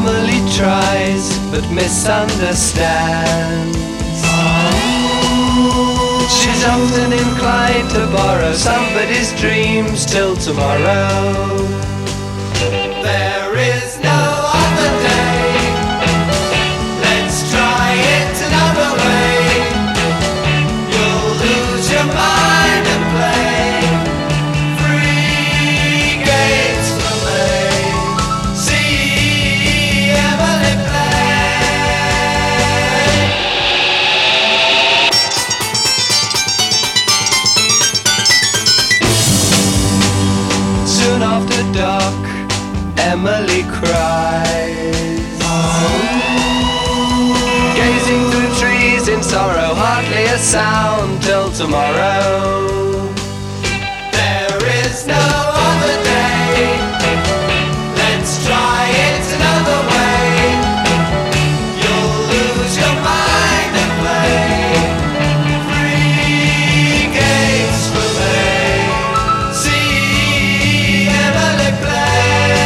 Emily tries but misunderstands. She's often inclined to borrow somebody's dreams till tomorrow. There is no other day. Let's try it another way. You'll lose your mind and play free games for me. See Emily play. Soon after dark, Emily cries, gazing through trees in sorrow, hardly a sound till tomorrow. There is no other day. Let's try it another way. You'll lose your mind and play free games for me. See Emily play.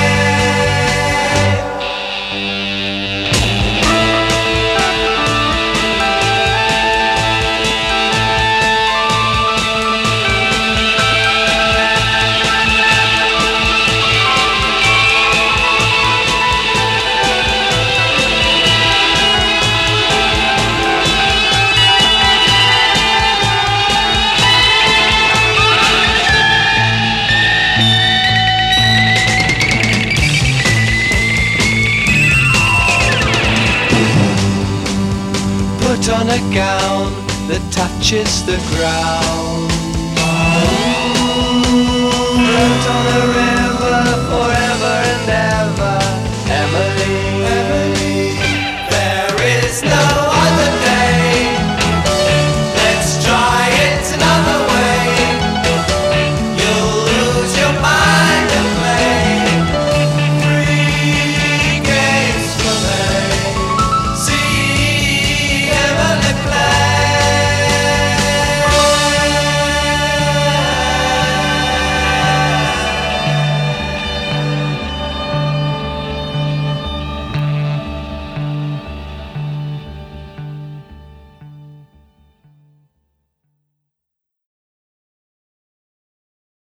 Put on a gown that touches the ground. Float on a river forever.